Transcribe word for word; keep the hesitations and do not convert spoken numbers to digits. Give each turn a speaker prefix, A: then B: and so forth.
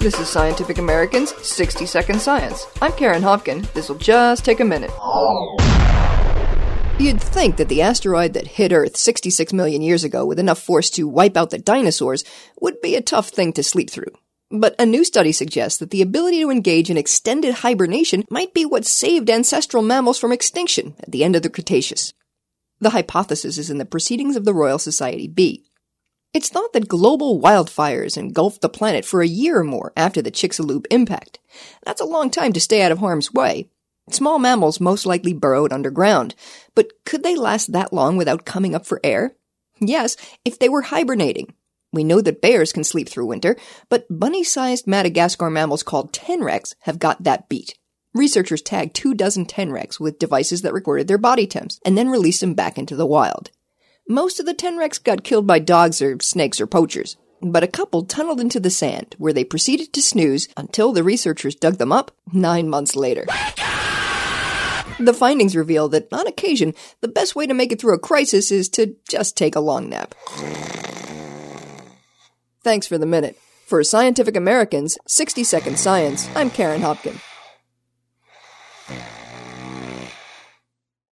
A: This is Scientific American's sixty second Science. I'm Karen Hopkin. This'll just take a minute. You'd think that the asteroid that hit Earth sixty-six million years ago with enough force to wipe out the dinosaurs would be a tough thing to sleep through. But a new study suggests that the ability to engage in extended hibernation might be what saved ancestral mammals from extinction at the end of the Cretaceous. The hypothesis is in the Proceedings of the Royal Society B. It's thought that global wildfires engulfed the planet for a year or more after the Chicxulub impact. That's a long time to stay out of harm's way. Small mammals most likely burrowed underground, but could they last that long without coming up for air? Yes, if they were hibernating. We know that bears can sleep through winter, but bunny-sized Madagascar mammals called tenrecs have got that beat. Researchers tagged two dozen tenrecs with devices that recorded their body temps, and then released them back into the wild. Most of the tenrecs got killed by dogs or snakes or poachers, but a couple tunneled into the sand, where they proceeded to snooze until the researchers dug them up nine months later. The findings reveal that, on occasion, the best way to make it through a crisis is to just take a long nap. Thanks for the minute. For Scientific American's sixty second Science, I'm Karen Hopkin.